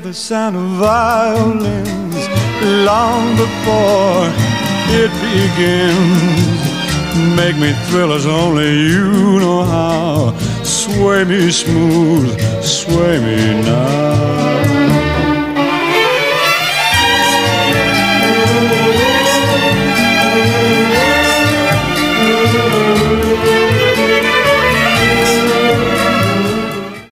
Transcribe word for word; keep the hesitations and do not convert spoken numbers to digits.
the sound of violins long before it begins. Make me thrill as only you know how. Sway me smooth, sway me now.